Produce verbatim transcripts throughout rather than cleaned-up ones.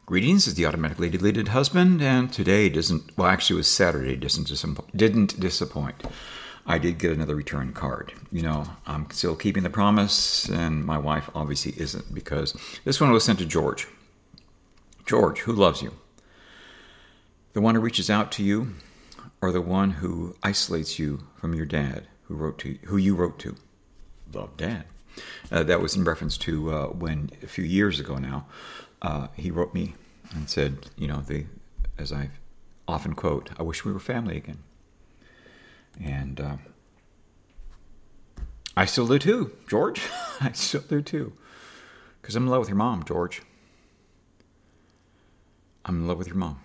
Greetings, is the automatically deleted husband, and today doesn't, well, actually it was Saturday, doesn't disappoint, didn't disappoint. I did get another return card. You know, I'm still keeping the promise, and my wife obviously isn't, because this one was sent to George. George, who loves you? The one who reaches out to you, or the one who isolates you from your dad, who wrote to who you wrote to? Love, Dad. Uh, that was in reference to uh, when a few years ago now, uh, he wrote me and said, you know, the as I often quote, I wish we were family again. And uh, I still do too, George. I still do too. Because I'm in love with your mom, George. I'm in love with your mom.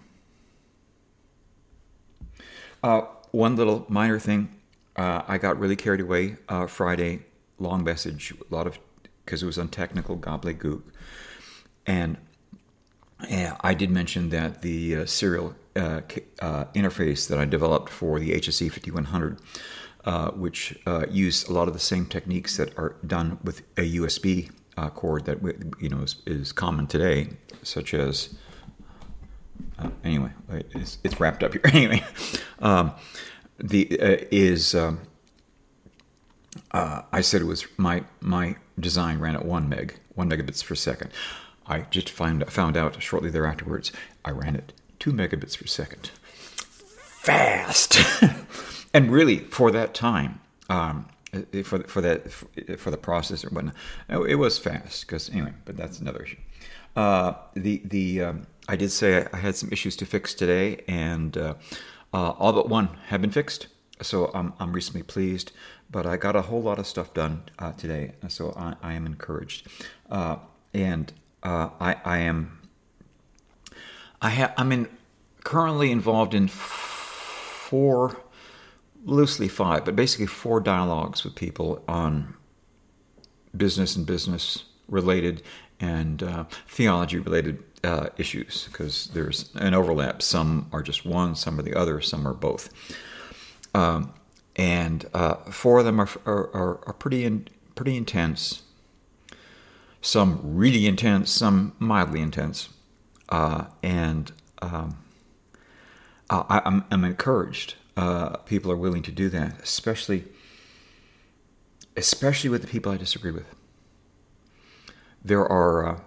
Uh, one little minor thing. Uh, I got really carried away uh, Friday. Long message, a lot of, because it was on technical gobbledygook. And, and I did mention that the uh, serial uh, uh, interface that I developed for the H S E fifty-one hundred, uh, which uh, used a lot of the same techniques that are done with a U S B uh, cord that you know is, is common today, such as, uh, anyway, it's, it's wrapped up here. Anyway, um, the uh, is... Um, Uh, I said it was my my design ran at one meg, one megabits per second. I just find, found out shortly thereafterwards I ran it two megabits per second. Fast, and really for that time, um, for for that for the processor, whatnot, it was fast. Because anyway, but that's another issue. Uh, the the um, I did say I had some issues to fix today, and uh, uh, all but one have been fixed. So I'm I'm recently pleased. But I got a whole lot of stuff done uh, today, so I, I am encouraged, uh, and uh, I, I am. I have. I'm in currently involved in four, loosely five, but basically four dialogues with people on business and business related and uh, theology related uh, issues, because there's an overlap. Some are just one, some are the other, some are both. Um, And uh, four of them are are, are pretty in, pretty intense. Some really intense, some mildly intense, uh, and um, I, I'm I'm encouraged. Uh, people are willing to do that, especially especially with the people I disagree with. There are uh,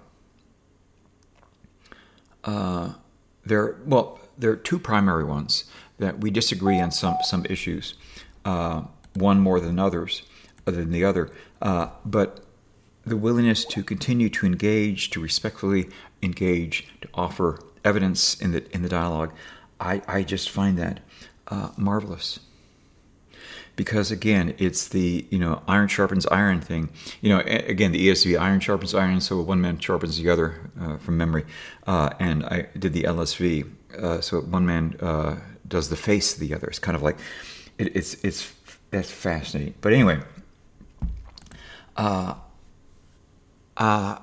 uh, there well there are two primary ones that we disagree on some some issues. Uh, one more than others, other than the other, uh, but the willingness to continue to engage, to respectfully engage, to offer evidence in the in the dialogue, I, I just find that uh, marvelous. Because again, it's the you know iron sharpens iron thing. You know, again, the E S V, iron sharpens iron, so one man sharpens the other uh, from memory. Uh, and I did the L S V, uh, so one man uh, does the face of the other. It's kind of like. It, it's it's that's fascinating. But anyway, uh, uh,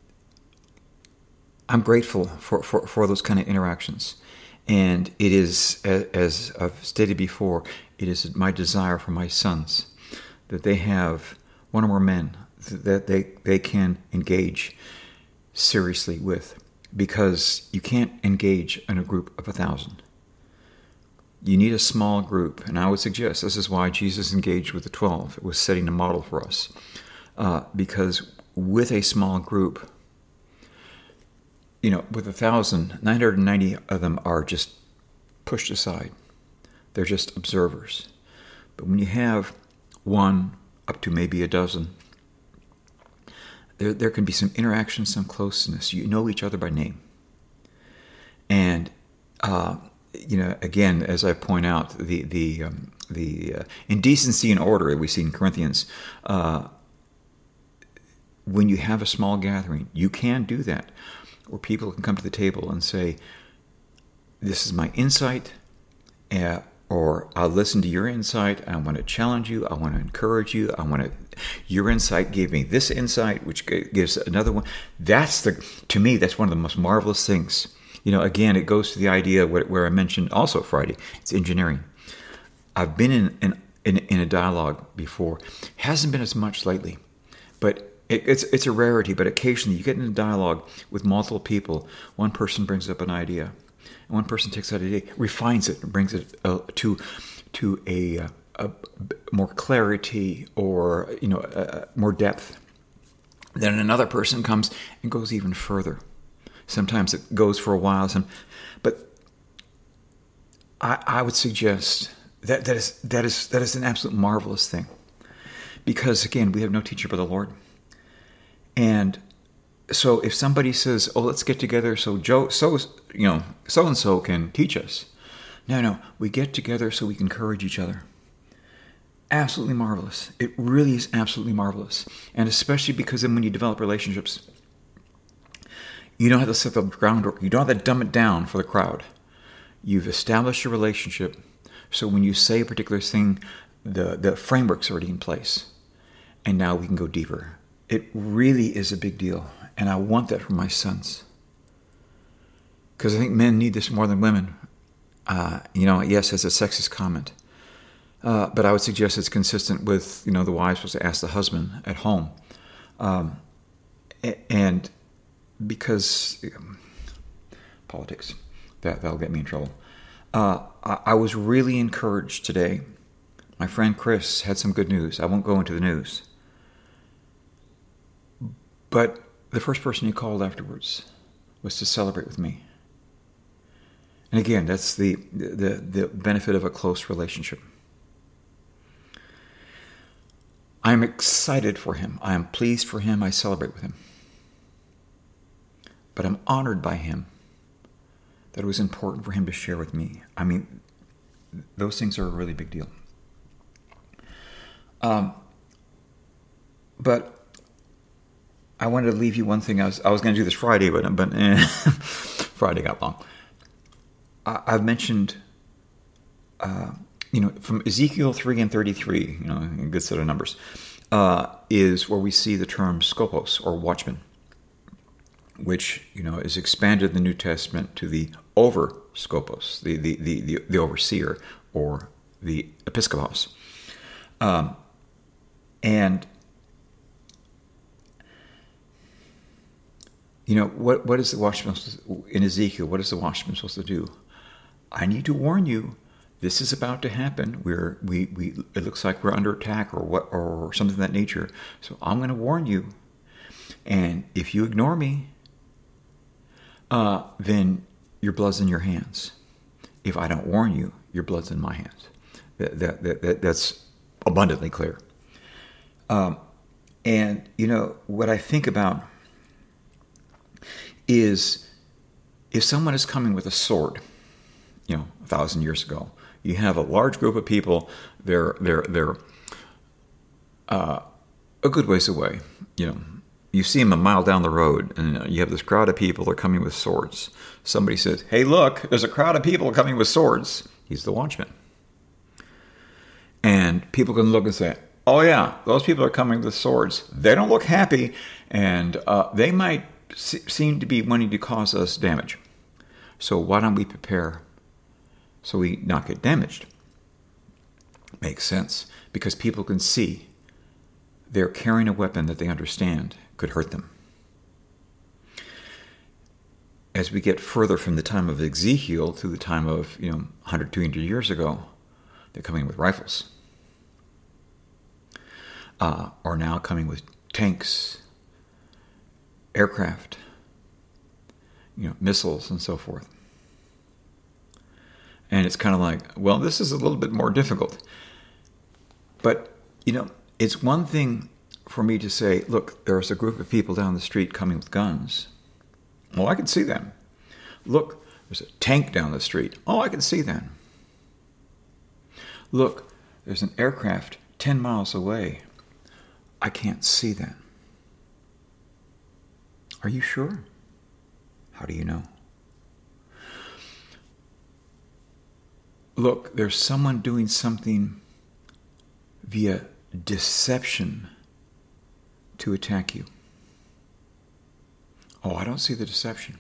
I'm grateful for, for, for those kind of interactions, and it is, as I've stated before, it is my desire for my sons that they have one or more men that they they can engage seriously with, because you can't engage in a group of a thousand. You need a small group, and I would suggest this is why Jesus engaged with the twelve. It was setting a model for us. Uh, because with a small group, you know, with a thousand, nine hundred ninety of them are just pushed aside. They're just observers. But when you have one up to maybe a dozen, there, there can be some interaction, some closeness. You know each other by name. And, uh, you know, again, as I point out, the the um, the uh, indecency and order that we see in Corinthians. Uh, when you have a small gathering, you can do that, where people can come to the table and say, "This is my insight," uh, or "I'll listen to your insight. I want to challenge you. I want to encourage you. I want to. Your insight gave me this insight, which gives another one." That's the to me, that's one of the most marvelous things. You know, again, it goes to the idea where I mentioned also Friday. It's engineering. I've been in in, in, in a dialogue before. Hasn't been as much lately. But It, it's it's a rarity, but occasionally you get in a dialogue with multiple people. One person brings up an idea, and one person takes that idea, refines it, and brings it uh, to to a, uh, a more clarity or you know uh, more depth. Then another person comes and goes even further. Sometimes it goes for a while, some, but I, I would suggest that that is that is that is an absolute marvelous thing, because again, we have no teacher but the Lord. And so, if somebody says, "Oh, let's get together so Joe, so you know, so and so can teach us," no, no, we get together so we can encourage each other. Absolutely marvelous. It really is absolutely marvelous, and especially because then when you develop relationships, you don't have to set the groundwork. You don't have to dumb it down for the crowd. You've established a relationship, so when you say a particular thing, the, the framework's already in place. And now we can go deeper. It really is a big deal, and I want that for my sons. Because I think men need this more than women. Uh, you know, yes, as a sexist comment. Uh, but I would suggest it's consistent with, you know, the wife supposed to ask the husband at home. Um, and... Because um, politics, that, that'll get me in trouble. Uh, I, I was really encouraged today. My friend Chris had some good news. I won't go into the news. But the first person he called afterwards was to celebrate with me. And again, that's the, the, the benefit of a close relationship. I'm excited for him. I am pleased for him. I celebrate with him. But I'm honored by him that it was important for him to share with me. I mean, those things are a really big deal. Um, but I wanted to leave you one thing. I was I was going to do this Friday, but but eh, Friday got long. I, I've mentioned, uh, you know, from Ezekiel three and thirty-three, you know, a good set of numbers, uh, is where we see the term skopos or watchman, which, you know, is expanded in the New Testament to the over skopos, the, the, the, the, the overseer, or the episkopos. Um, and, you know, what what is the watchman supposed to, in Ezekiel, what is the watchman supposed to do? I need to warn you, this is about to happen. We're, we, we, it looks like we're under attack or what, or something of that nature. So I'm going to warn you. And if you ignore me, Uh, then your blood's in your hands. If I don't warn you, your blood's in my hands. That, that, that, that that's abundantly clear. Um, and, you know, what I think about is if someone is coming with a sword, you know, a thousand years ago, you have a large group of people, they're, they're, they're uh, a good ways away, you know. You see them a mile down the road, and you have this crowd of people. They're coming with swords. Somebody says, "Hey, look, there's a crowd of people coming with swords." He's the watchman. And people can look and say, "Oh, yeah, those people are coming with swords. They don't look happy, and uh, they might se- seem to be wanting to cause us damage. So why don't we prepare so we not get damaged?" Makes sense, because people can see they're carrying a weapon that they understand could hurt them. As we get further from the time of Ezekiel to the time of, you know, one hundred, two hundred years ago, they're coming with rifles. Uh, are now coming with tanks, aircraft, you know, missiles, and so forth. And it's kind of like, well, this is a little bit more difficult. But, you know, it's one thing for me to say, look, there's a group of people down the street coming with guns. Well, I can see them. Look, there's a tank down the street. Oh, I can see that. Look, there's an aircraft ten miles away. I can't see that. Are you sure? How do you know? Look, there's someone doing something via deception to attack you. Oh, I don't see the deception.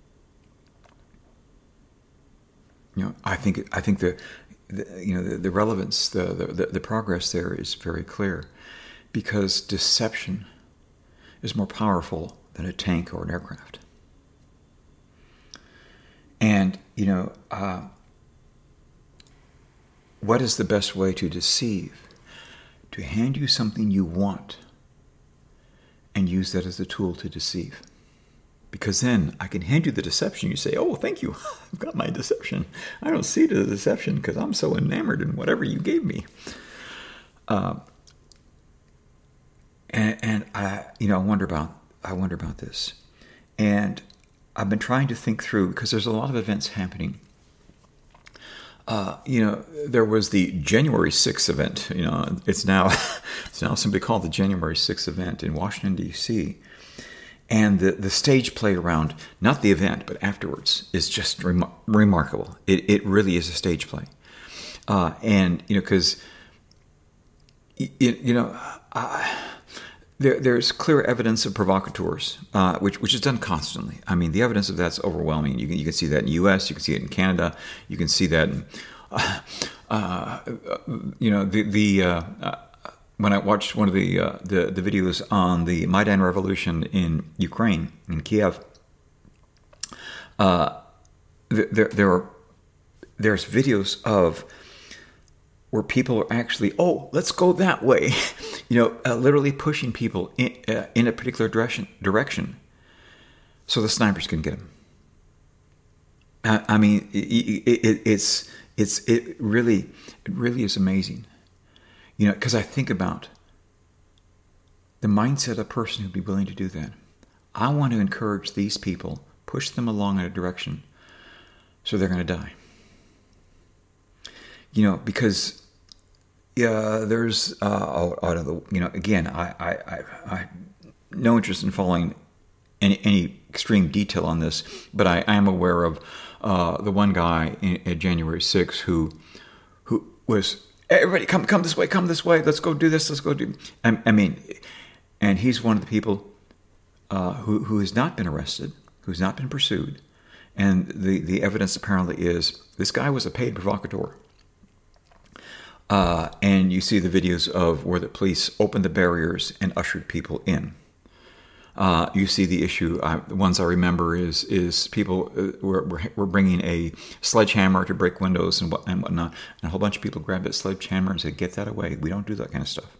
You know, I think I think the, the you know the, the relevance, the, the the progress there is very clear, because deception is more powerful than a tank or an aircraft. And, you know, uh, what is the best way to deceive? To hand you something you want and use that as a tool to deceive. Because then I can hand you the deception. You say, oh, thank you. I've got my deception. I don't see the deception because I'm so enamored in whatever you gave me. Uh, and and I, you know, I wonder about I wonder about this. And I've been trying to think through, because there's a lot of events happening. Uh, you know, there was the January sixth event. You know, it's now it's now simply called the January sixth event in Washington, D C And the, the stage play around, not the event, but afterwards, is just rem- remarkable. It it really is a stage play. Uh, and, you know, because, you, you know, uh, there there's clear evidence of provocateurs, uh, which which is done constantly. I mean, the evidence of that's overwhelming. You can, you can see that in the U S, you can see it in Canada, you can see that in, uh, uh, you know, the, the uh, uh, when I watched one of the, uh, the the videos on the Maidan Revolution in Ukraine, in Kiev, uh, there there are there's videos of where people are actually, oh, let's go that way, you know, uh, literally pushing people in, uh, in a particular direction, direction, so the snipers can get them. I, I mean, it, it, it's it's it really it really is amazing. You know, because I think about the mindset of a person who'd be willing to do that. I want to encourage these people, push them along in a direction, so they're going to die. You know, because yeah, there's uh, out of the you know again, I I I, I no interest in following any any extreme detail on this, but I, I am aware of uh, the one guy in, at January sixth who who was. Everybody, come, come this way, come this way. Let's go do this. Let's go do. I, I mean, and he's one of the people uh, who who has not been arrested, who's not been pursued, and the the evidence apparently is this guy was a paid provocateur. Uh, and you see the videos of where the police opened the barriers and ushered people in. Uh, you see the issue. Uh, the ones I remember is is people uh, were, were were bringing a sledgehammer to break windows and what and whatnot, and a whole bunch of people grabbed that sledgehammer and said, "Get that away! We don't do that kind of stuff."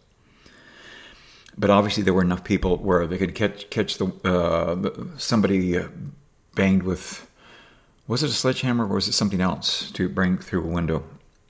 But obviously, there were enough people where they could catch catch the, uh, the somebody uh, banged with, was it a sledgehammer or was it something else to bring through a window?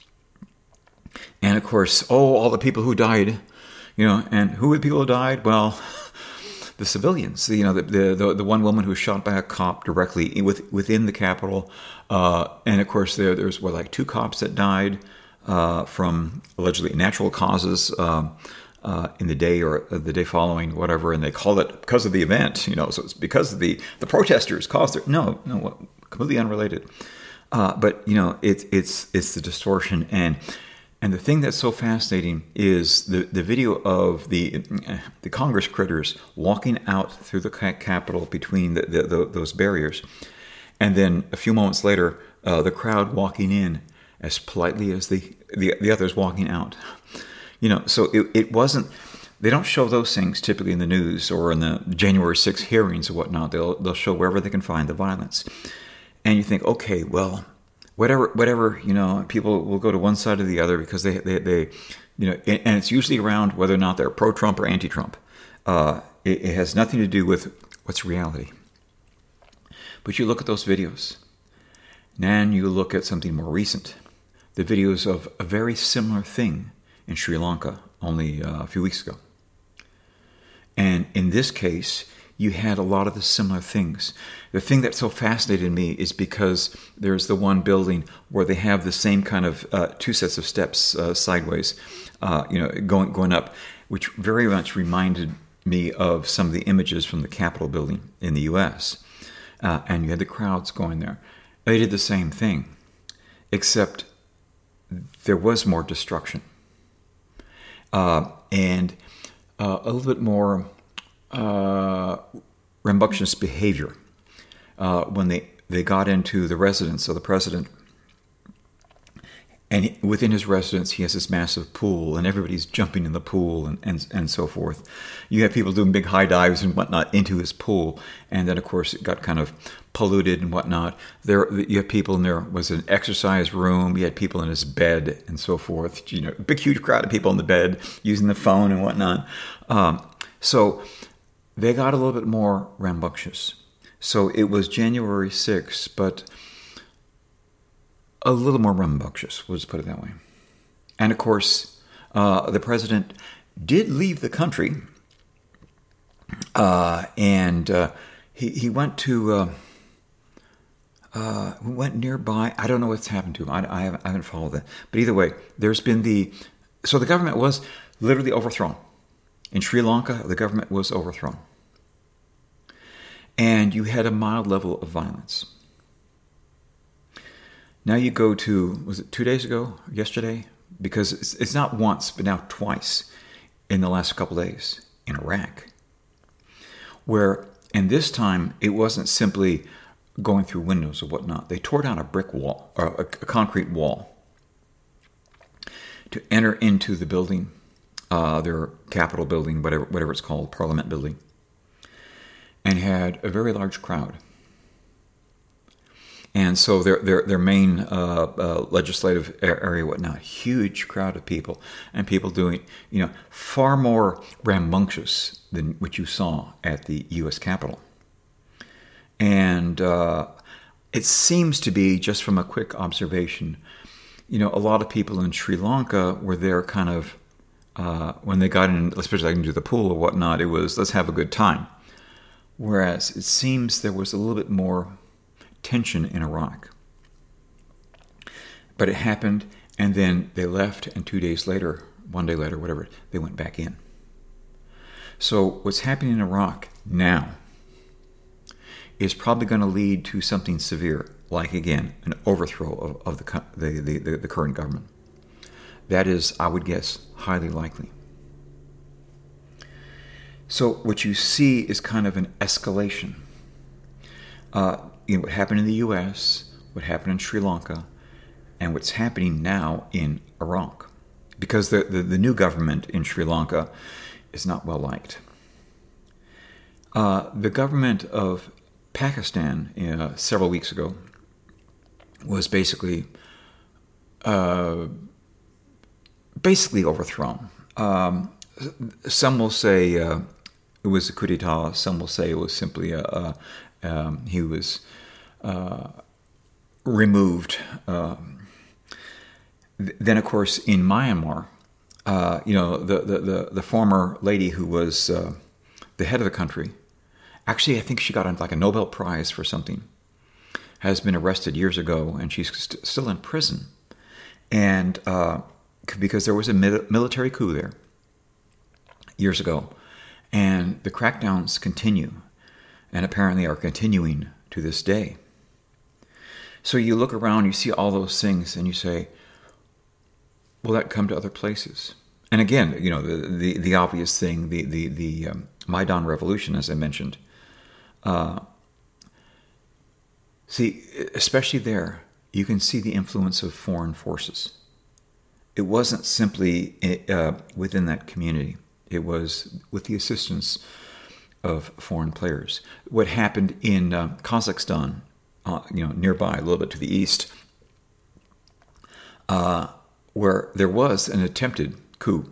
And of course, oh, all the people who died, you know, and who were the people who died? Well. The civilians, you know, the, the the one woman who was shot by a cop directly with, within the Capitol, uh, and of course there there's what like two cops that died uh, from allegedly natural causes uh, uh, in the day or the day following, whatever, and they call it because of the event, you know, so it's because of the the protesters caused it. No, no, completely unrelated. Uh, but you know, it's it's it's the distortion. And. And the thing that's so fascinating is the, the video of the the Congress critters walking out through the Capitol between the, the, the, those barriers. And then a few moments later, uh, the crowd walking in as politely as the, the, the others walking out. You know, so it, it wasn't, they don't show those things typically in the news or in the January sixth hearings or whatnot. They'll, they'll show wherever they can find the violence. And you think, okay, well, Whatever, whatever, you know, people will go to one side or the other because they, they, they you know, and it's usually around whether or not they're pro-Trump or anti-Trump. Uh, it, it has nothing to do with what's reality. But you look at those videos, and you look at something more recent, the videos of a very similar thing in Sri Lanka only uh, a few weeks ago. And in this case, you had a lot of the similar things. The thing that so fascinated me is because there's the one building where they have the same kind of uh, two sets of steps uh, sideways, uh, you know, going going up, which very much reminded me of some of the images from the Capitol building in the U S. Uh, and you had the crowds going there. They did the same thing, except there was more destruction uh, and uh, a little bit more. Uh, rambunctious behavior uh, when they, they got into the residence of the president and he, within his residence, he has this massive pool, and everybody's jumping in the pool and, and, and so forth. You have people doing big high dives and whatnot into his pool, and then, of course, it got kind of polluted and whatnot. There, you have people in there. Was an exercise room. You had people in his bed and so forth. You know, big, huge crowd of people in the bed using the phone and whatnot. Um, so they got a little bit more rambunctious. So it was January sixth, but a little more rambunctious, we'll just put it that way. And of course, uh, the president did leave the country, uh, and uh, he he went to uh, uh, went nearby. I don't know what's happened to him. I, I, haven't, I haven't followed that. But either way, there's been the so the government was literally overthrown in Sri Lanka. The government was overthrown, and you had a mild level of violence. Now you go to, was it two days ago, or yesterday? Because it's, it's not once, but now twice in the last couple of days in Iraq. Where, and this time, it wasn't simply going through windows or whatnot. They tore down a brick wall, or a, a concrete wall, to enter into the building, uh, their Capitol building, whatever, whatever it's called, Parliament building, and had a very large crowd. And so their their their main uh, uh, legislative area, whatnot, huge crowd of people, and people doing, you know, far more rambunctious than what you saw at the U S Capitol. And uh, it seems to be, just from a quick observation, you know, a lot of people in Sri Lanka were there kind of, uh, when they got in, especially like into the pool or whatnot, it was, let's have a good time. Whereas it seems there was a little bit more tension in Iraq. But it happened, and then they left, and two days later, one day later, whatever, they went back in. So what's happening in Iraq now is probably going to lead to something severe, like, again, an overthrow of, of the, the, the, the current government. That is, I would guess, highly likely. So what you see is kind of an escalation. Uh, you know, what happened in the U S, what happened in Sri Lanka, and what's happening now in Iraq. Because the, the, the new government in Sri Lanka is not well liked. Uh, the government of Pakistan uh, several weeks ago was basically uh, basically overthrown. Um, some will say uh, it was a coup d'etat. Some will say it was simply a, a um, he was uh, removed. Um, then, of course, in Myanmar, uh, you know, the, the, the, the former lady who was uh, the head of the country, actually, I think she got like a Nobel Prize for something, has been arrested years ago, and she's st- still in prison. And uh, because there was a mi- military coup there years ago, and the crackdowns continue, and apparently are continuing to this day. So you look around, you see all those things, and you say, will that come to other places? And again, you know, the the, the obvious thing, the the the um, Maidan Revolution, as I mentioned. Uh, see, especially there, you can see the influence of foreign forces. It wasn't simply uh, within that community. It was with the assistance of foreign players. What happened in uh, Kazakhstan, uh, you know, nearby, a little bit to the east, uh, where there was an attempted coup,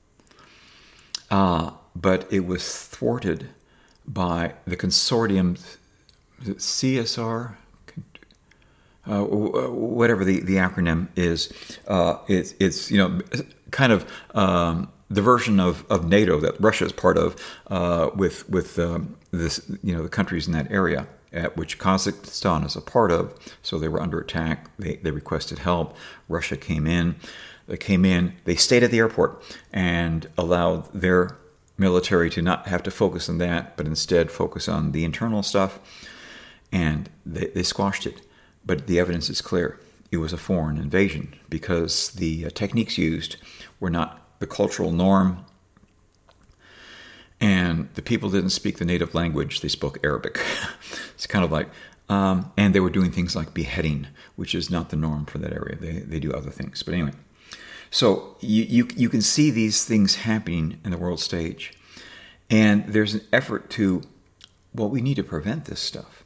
uh, but it was thwarted by the consortium, C S R, uh, whatever the, the acronym is. Uh, it, it's, you know, kind of um, the version of, of NATO that Russia is part of, uh, with with um, this, you know, the countries in that area, at which Kazakhstan is a part of. So they were under attack. They they requested help. Russia came in. They came in. They stayed at the airport and allowed their military to not have to focus on that, but instead focus on the internal stuff. And they, they squashed it. But the evidence is clear. It was a foreign invasion because the uh, techniques used were not the cultural norm, and the people didn't speak the native language; they spoke Arabic. It's kind of like, um, and they were doing things like beheading, which is not the norm for that area. They they do other things, but anyway. So you you you can see these things happening in the world stage, and there's an effort to, well, we need to prevent this stuff.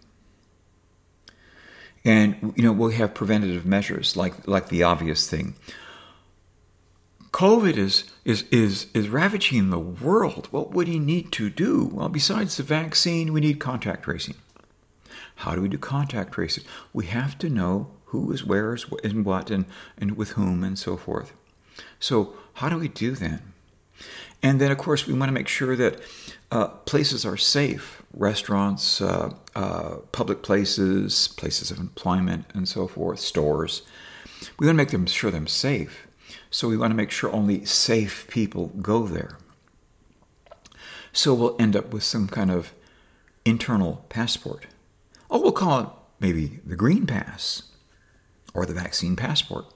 And, you know, we'll have preventative measures like like the obvious thing. COVID is is is is ravaging the world. What would he need to do? Well, besides the vaccine, we need contact tracing. How do we do contact tracing? We have to know who is where is and what and, and with whom and so forth. So how do we do that? And then, of course, we want to make sure that uh, places are safe. Restaurants, uh, uh, public places, places of employment, and so forth, stores. We want to make them sure they're safe. So we want to make sure only safe people go there. So we'll end up with some kind of internal passport. Oh, we'll call it maybe the Green Pass or the Vaccine Passport.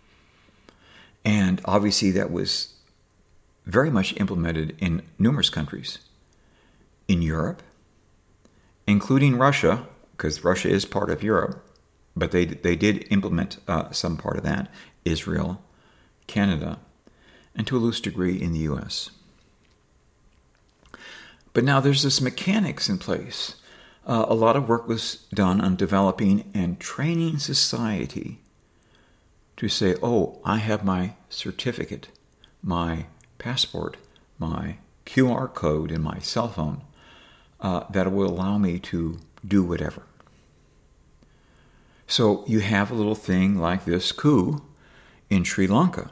And obviously that was very much implemented in numerous countries. In Europe, including Russia, because Russia is part of Europe, but they they did implement uh, some part of that. Israel, Canada, and to a loose degree in the U S. But now there's this mechanics in place. Uh, a lot of work was done on developing and training society to say, oh, I have my certificate, my passport, my Q R code in my cell phone uh, that will allow me to do whatever. So you have a little thing like this coup in Sri Lanka.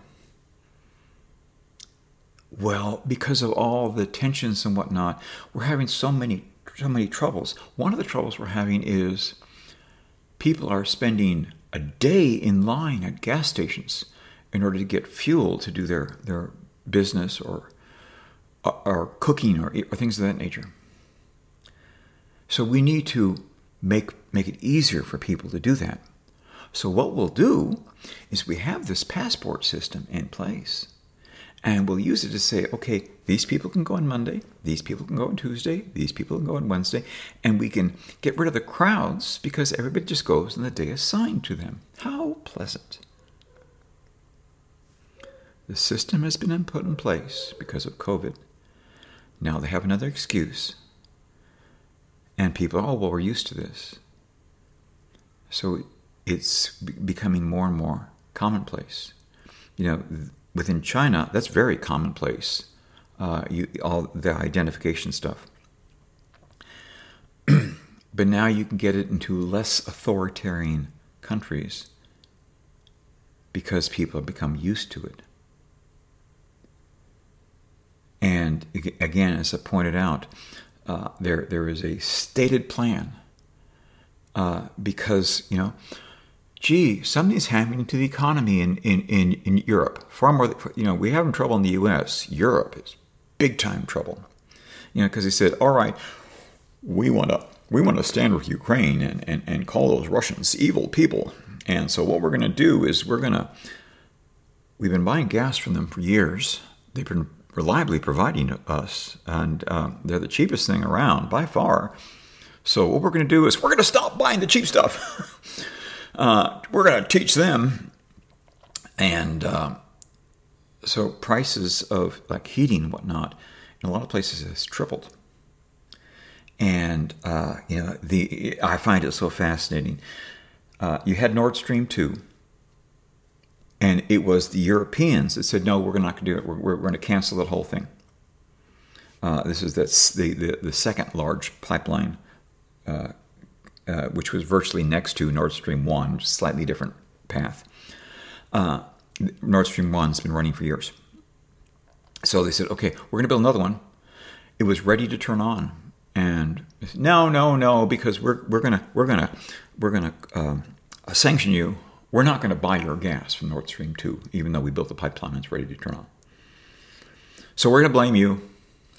Well, because of all the tensions and whatnot, we're having so many so many troubles. One of the troubles we're having is people are spending a day in line at gas stations in order to get fuel to do their, their business or or cooking or, or things of that nature. So we need to make make it easier for people to do that. So what we'll do is we have this passport system in place, and we'll use it to say, okay, these people can go on Monday, these people can go on Tuesday, these people can go on Wednesday, and we can get rid of the crowds because everybody just goes on the day assigned to them. How pleasant. The system has been put in place because of COVID. Now they have another excuse. And people, oh, well, we're used to this. So it's becoming more and more commonplace. You know, within China, that's very commonplace. Uh, you, all the identification stuff. But now you can get it into less authoritarian countries because people have become used to it. And again, as I pointed out, uh, there there is a stated plan uh, because, you know, gee, something's happening to the economy in, in, in, in Europe. Far more, you know, we're having trouble in the U S. Europe is big time trouble. You know, because he said, all right, we want to we want to stand with Ukraine and, and, and call those Russians evil people. And so what we're going to do is we're going to, we've been buying gas from them for years. They've been reliably providing us, and uh, they're the cheapest thing around by far. So what we're going to do is we're going to stop buying the cheap stuff. uh, we're going to teach them. And uh, so prices of like heating and whatnot in a lot of places has tripled. And uh, you know, the I find it so fascinating. Uh, you had Nord Stream two. And it was the Europeans that said, no, we're not going to do it. We're, we're going to cancel that whole thing. Uh, this is the, the, the second large pipeline, uh, uh, which was virtually next to Nord Stream one, slightly different path. Uh, Nord Stream one has been running for years. So they said, okay, we're going to build another one. It was ready to turn on. And they said, no, no, no, because we're we're gonna we're gonna we're gonna um, sanction you. We're not going to buy your gas from Nord Stream two, even though we built the pipeline and it's ready to turn on. So we're going to blame you.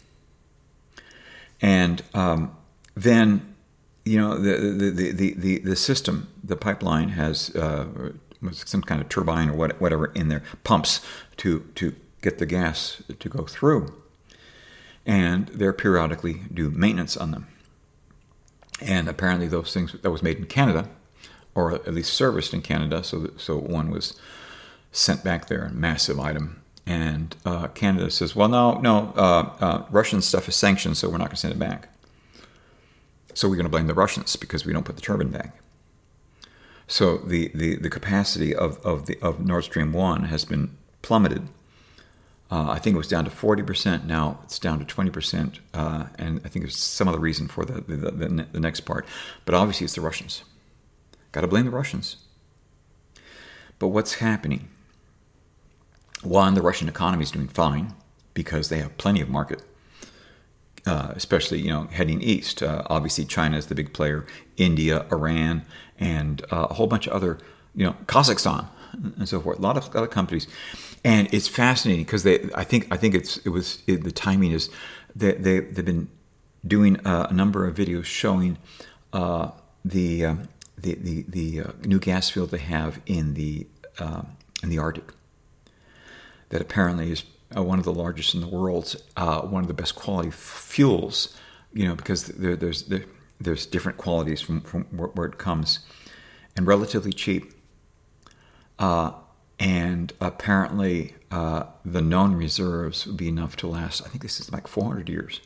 And um, then, you know, the the, the, the, the the system, the pipeline has uh, some kind of turbine or what, whatever in there, pumps to, to get the gas to go through. and they're periodically do maintenance on them. And apparently those things, that was made in Canada, or at least serviced in Canada, so that, so one was sent back there, a massive item. And uh, Canada says, well, no, no, uh, uh, Russian stuff is sanctioned, so we're not going to send it back. So we're going to blame the Russians because we don't put the turbine back. So the, the, the capacity of, of, the, of Nord Stream one has been plummeted. Uh, I think it was down to forty percent. Now it's down to twenty percent. Uh, and I think there's some other reason for the, the, the, the next part. But obviously it's the Russians. Got to blame the Russians. But what's happening? One, the Russian economy is doing fine because they have plenty of market, uh, especially, you know, heading east. Uh, obviously, China is the big player, India, Iran, and uh, a whole bunch of other, you know, Kazakhstan and so forth. A lot of other countries, and it's fascinating because they, I think, I think it's it was it, the timing is that they, they they've been doing uh, a number of videos showing uh, the, uh, the the the uh, new gas field they have in the uh, in the Arctic. That apparently is uh, one of the largest in the world, uh, one of the best quality f- fuels, you know, because there, there's there, there's different qualities from, from where, where it comes, and relatively cheap. Uh, and apparently uh, the known reserves would be enough to last, I think this is like four hundred years.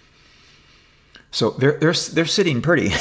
So they're, they're, they're sitting pretty.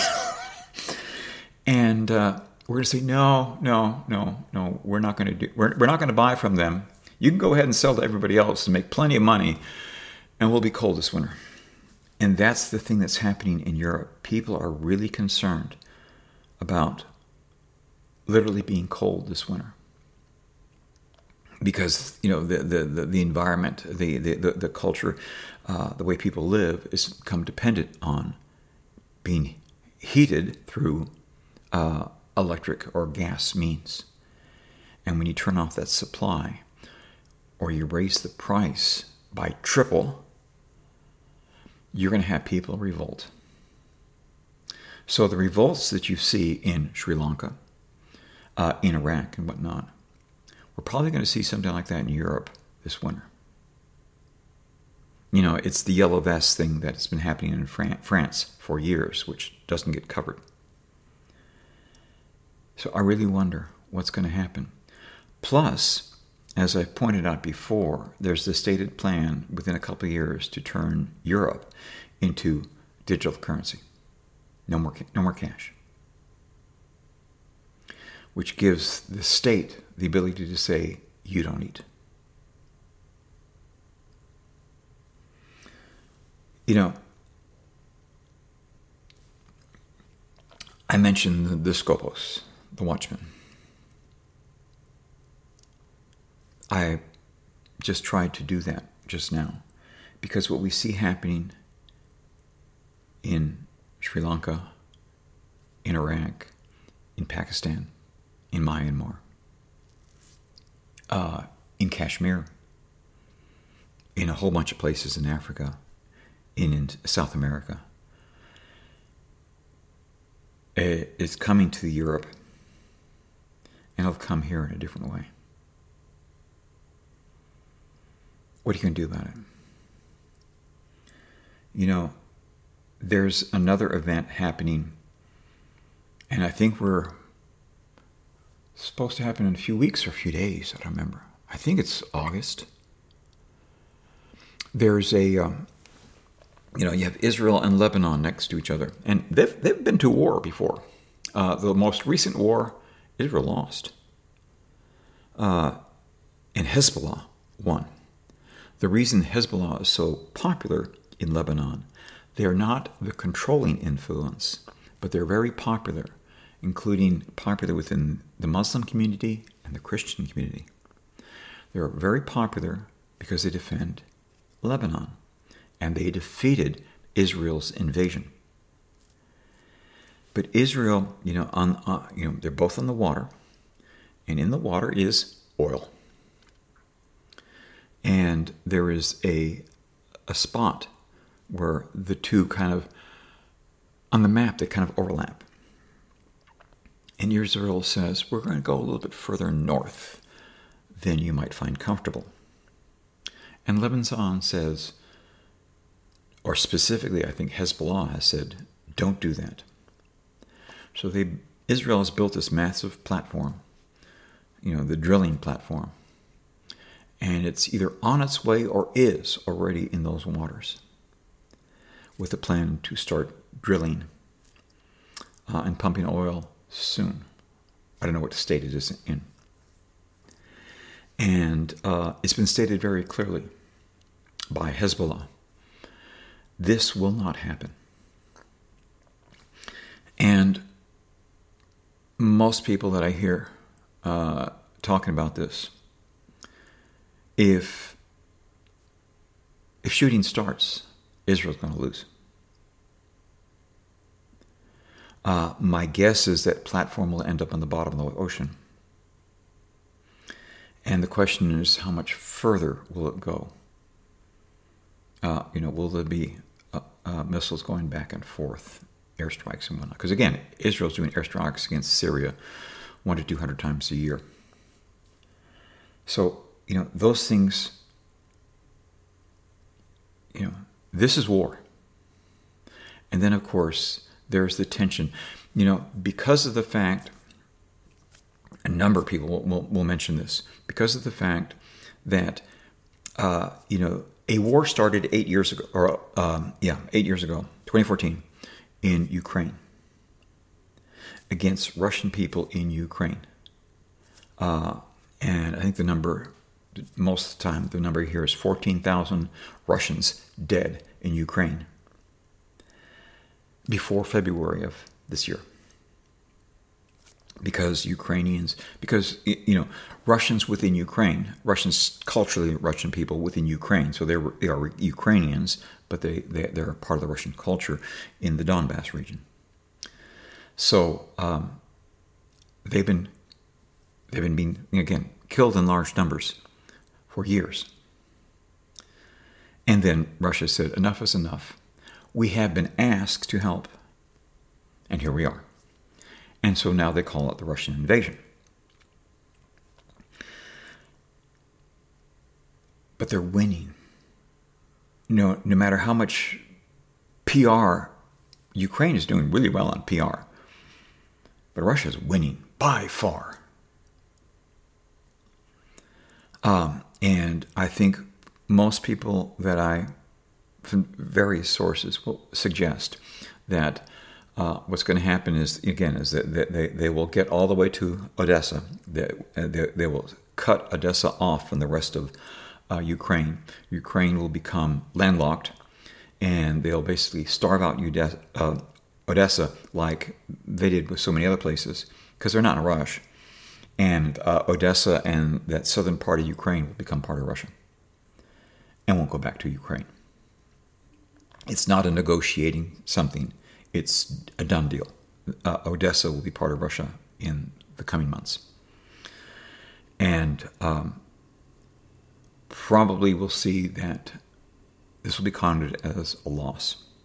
and uh, we're going to say, no, no, no, no, we're not going to do, we're, we're not going to buy from them. You can go ahead and sell to everybody else and make plenty of money, and we'll be cold this winter. And that's the thing that's happening in Europe. People are really concerned about literally being cold this winter. Because, you know, the the, the, the environment, the, the, the, the culture, uh, the way people live is become dependent on being heated through uh, electric or gas means. And when you turn off that supply, or you raise the price by triple, you're going to have people revolt. So the revolts that you see in Sri Lanka, uh, in Iraq and whatnot, we're probably going to see something like that in Europe this winter. You know, it's the yellow vest thing that's been happening in Fran- France for years, which doesn't get covered. So I really wonder what's going to happen. Plus, as I pointed out before, there's the stated plan within a couple of years to turn Europe into digital currency. No more, no more cash. Which gives the state the ability to say, you don't eat. You know, I mentioned the, the Skopos, the Watchman. I just tried to do that just now because what we see happening in Sri Lanka, in Iraq, in Pakistan, in Myanmar, uh, in Kashmir, in a whole bunch of places in Africa, in, in South America, it's coming to Europe, and it'll come here in a different way. What are you going to do about it? You know, there's another event happening, and I think we're supposed to happen in a few weeks or a few days. I don't remember. I think it's August. There's a, um, you know, you have Israel and Lebanon next to each other, and they've they've been to war before. Uh, the most recent war, Israel lost, uh, and Hezbollah won. The reason Hezbollah is so popular in Lebanon, they are not the controlling influence, but they're very popular, including popular within the Muslim community and the Christian community. They're very popular because they defend Lebanon, and they defeated Israel's invasion. But Israel, you know, on uh, you know, they're both on the water, and in the water is oil. And there is a a spot where the two kind of, on the map, they kind of overlap. And Israel says, we're going to go a little bit further north than you might find comfortable. And Lebanon says, or specifically, I think Hezbollah has said, don't do that. So they, Israel has built this massive platform, you know, the drilling platform. And it's either on its way or is already in those waters with a plan to start drilling uh, and pumping oil soon. I don't know what state it is in. And uh, it's been stated very clearly by Hezbollah. This will not happen. And most people that I hear uh, talking about this, if if shooting starts, Israel's going to lose. Uh, my guess is that platform will end up on the bottom of the ocean. And the question is, how much further will it go? Uh, you know, will there be uh, uh, missiles going back and forth, airstrikes and whatnot? Because again, Israel's doing airstrikes against Syria one to two hundred times a year. So, you know, those things, you know, this is war. And then, of course, there's the tension. You know, because of the fact, a number of people will, will, will mention this, because of the fact that, uh, you know, a war started eight years ago, or, um, yeah, eight years ago, twenty fourteen, in Ukraine, against Russian people in Ukraine. Uh, and I think the number, most of the time, the number here is fourteen thousand Russians dead in Ukraine before February of this year. Because Ukrainians, because, you know, Russians within Ukraine, Russians, culturally Russian people within Ukraine, so they're, they are Ukrainians, but they, they, they're part of the Russian culture in the Donbass region. So um, they've been, they've been being, again, killed in large numbers for years. And then Russia said, enough is enough. We have been asked to help. And here we are. And so now they call it the Russian invasion. But they're winning. No, no matter how much P R, Ukraine is doing really well on P R. But Russia is winning by far. Um, and I think most people that I, from various sources, will suggest that Uh, what's going to happen is, again, is that they, they will get all the way to Odessa. They, they, they will cut Odessa off from the rest of uh, Ukraine. Ukraine will become landlocked, and they'll basically starve out Odessa, uh, Odessa like they did with so many other places, because they're not in a rush. And uh, Odessa and that southern part of Ukraine will become part of Russia and won't go back to Ukraine. It's not a negotiating something. It's a done deal. Uh, Odessa will be part of Russia in the coming months. And um, probably we'll see that this will be counted as a loss.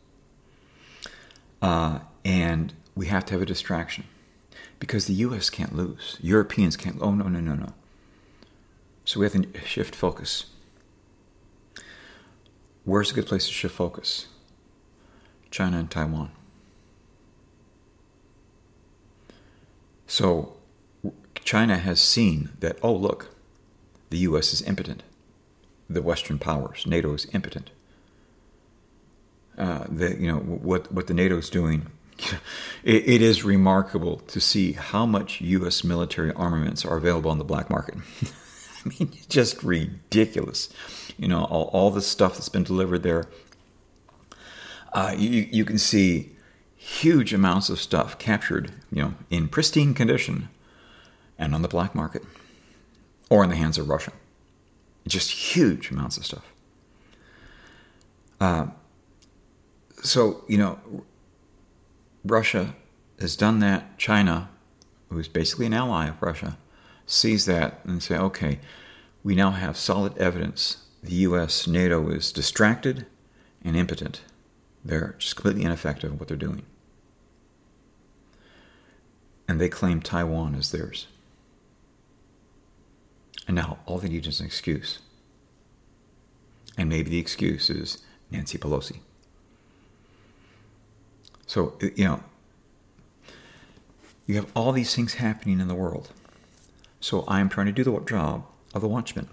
Uh, and we have to have a distraction. Because the U S can't lose. Europeans can't. Oh, no, no, no, no. So we have to shift focus. Where's a good place to shift focus? China and Taiwan. So China has seen that, oh, look, the U S is impotent. The Western powers, NATO is impotent. Uh, the, you know, what, what the NATO is doing, it, it is remarkable to see how much U S military armaments are available on the black market. I mean, it's just ridiculous. You know, all, all the stuff that's been delivered there. Uh, you, you can see huge amounts of stuff captured, you know, in pristine condition and on the black market or in the hands of Russia. Just huge amounts of stuff. Uh, so, you know, Russia has done that. China, who's basically an ally of Russia, sees that and say, okay, we now have solid evidence the U S, NATO is distracted and impotent. They're just completely ineffective in what they're doing. And they claim Taiwan as theirs. And now all they need is an excuse. And maybe the excuse is Nancy Pelosi. So, you know, you have all these things happening in the world. So I'm trying to do the job of the watchman.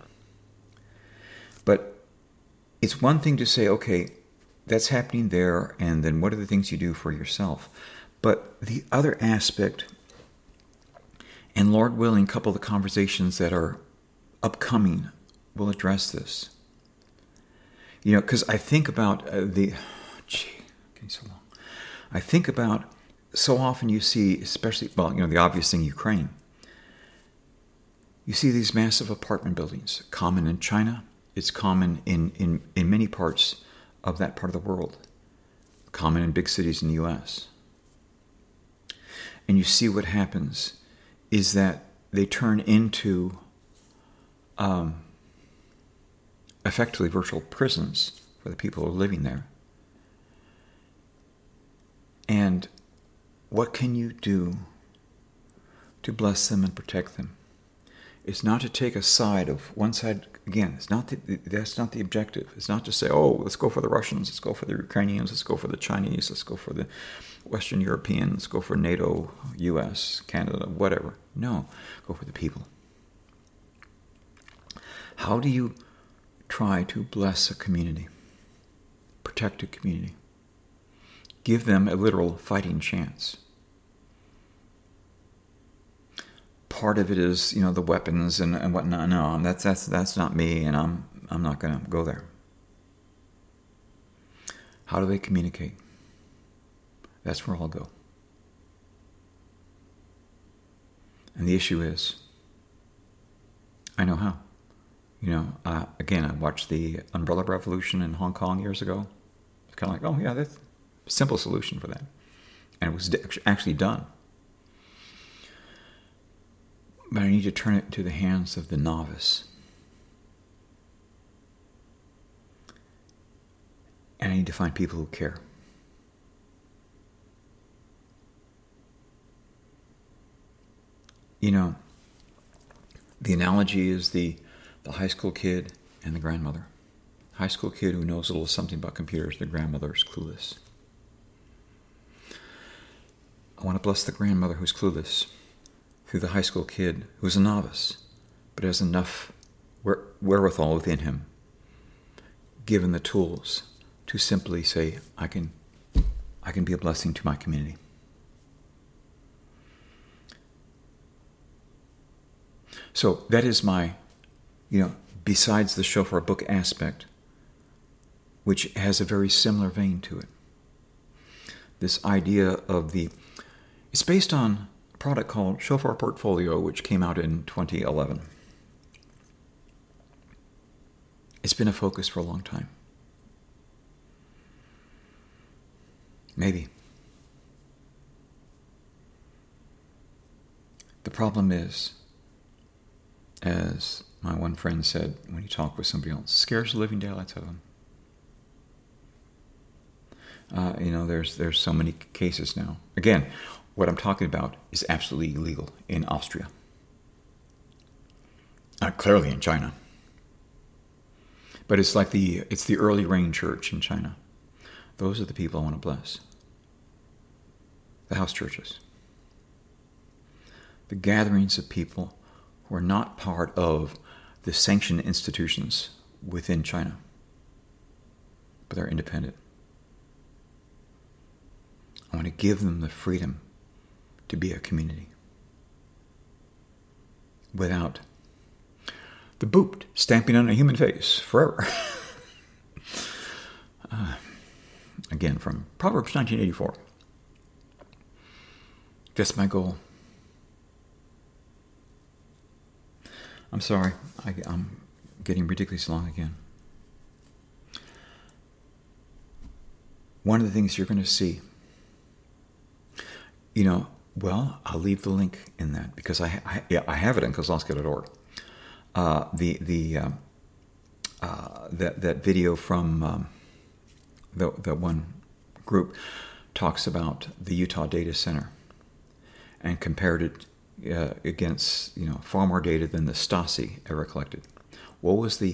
But it's one thing to say, okay, that's happening there, and then what are the things you do for yourself? But the other aspect, and Lord willing, a couple of the conversations that are upcoming will address this. You know, because I think about uh, the, gee, getting so long. I think about, so often you see, especially, well, you know, the obvious thing, Ukraine. You see these massive apartment buildings, common in China. It's common in, in, in many parts of that part of the world. Common in big cities in the U S. And you see what happens is that they turn into um, effectively virtual prisons for the people who are living there. And what can you do to bless them and protect them? It's not to take a side of one side. Again, it's not the, that's not the objective. It's not to say, oh, let's go for the Russians, let's go for the Ukrainians, let's go for the Chinese, let's go for the Western Europeans, let's go for NATO, U S, Canada, whatever. No, go for the people. How do you try to bless a community, protect a community, give them a literal fighting chance? Part of it is, you know, the weapons and, and whatnot. No, that's that's that's not me, and I'm I'm not going to go there. How do they communicate? That's where I'll go. And the issue is, I know how. You know, uh, again, I watched the Umbrella Revolution in Hong Kong years ago. It's kind of like, oh yeah, that's a simple solution for that, and it was actually done. But I need to turn it to the hands of the novice. And I need to find people who care. You know, the analogy is the, the high school kid and the grandmother. High school kid who knows a little something about computers, the grandmother is clueless. I want to bless the grandmother who's clueless through the high school kid who's a novice, but has enough where, wherewithal within him, given the tools to simply say, I can, I can be a blessing to my community. So that is my, you know, besides the shofar book aspect, which has a very similar vein to it. This idea of the, it's based on product called Shofar Portfolio, which came out in twenty eleven. It's been a focus for a long time. Maybe. The problem is, as my one friend said when he talked with somebody else, scares the living daylights out of them. Uh, you know, there's there's so many cases now. Again, what I'm talking about is absolutely illegal in Austria. Uh, clearly in China. But it's like the it's the early rain church in China. Those are the people I want to bless. The house churches. The gatherings of people who are not part of the sanctioned institutions within China, but they're independent. I want to give them the freedom to be a community without the boot stamping on a human face forever. uh, again, from Proverbs nineteen eighty-four. That's my goal. I'm sorry, I, I'm getting ridiculously long again. One of the things you're going to see, you know, well, I'll leave the link in that because I I, yeah, I have it in kozlowski dot org. Uh, the the um, uh, that that video from um, the the one group talks about the Utah Data Center and compared it uh, against, you know, far more data than the Stasi ever collected. What was the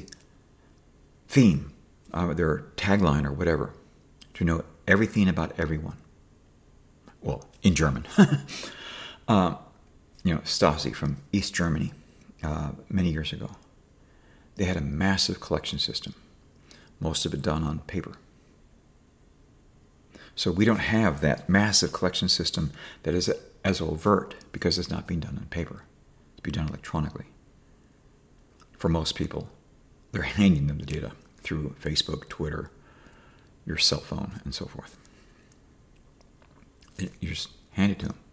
theme, uh, their tagline or whatever? To know everything about everyone. well, in German. uh, you know, Stasi from East Germany uh, many years ago. They had a massive collection system, most of it done on paper. So we don't have that massive collection system that is as overt because it's not being done on paper. It's being done electronically. For most people, they're handing them the data through Facebook, Twitter, your cell phone, and so forth. You just hand it to them.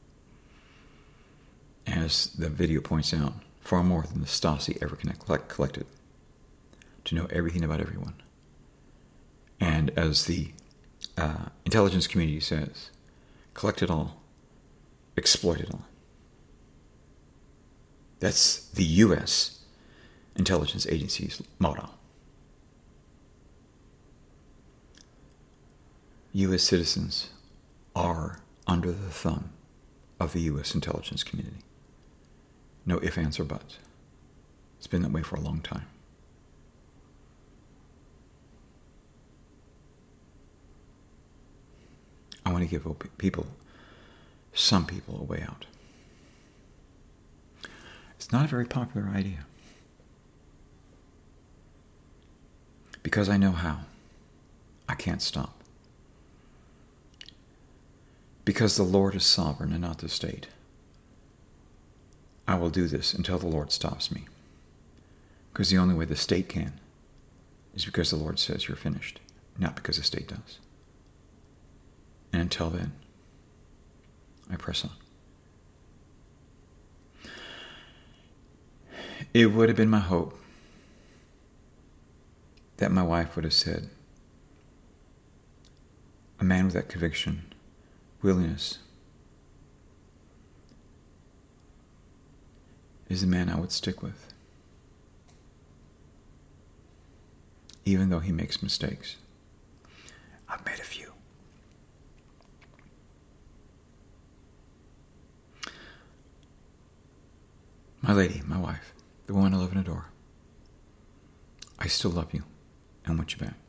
As the video points out, far more than the Stasi ever collect, collected to know everything about everyone. And as the uh, intelligence community says, collect it all, exploit it all. That's the U S intelligence agency's motto. U S citizens are under the thumb of the U S intelligence community. No ifs, ands, or buts. It's been that way for a long time. I want to give people, some people, a way out. It's not a very popular idea. Because I know how. I can't stop. Because the Lord is sovereign and not the state. I will do this until the Lord stops me. Because the only way the state can is because the Lord says you're finished, not because the state does. And until then, I press on. It would have been my hope that my wife would have said, a man with that conviction, willingness, is the man I would stick with. Even though he makes mistakes. I've made a few. My lady, my wife, the woman I love and adore, I still love you and want you back.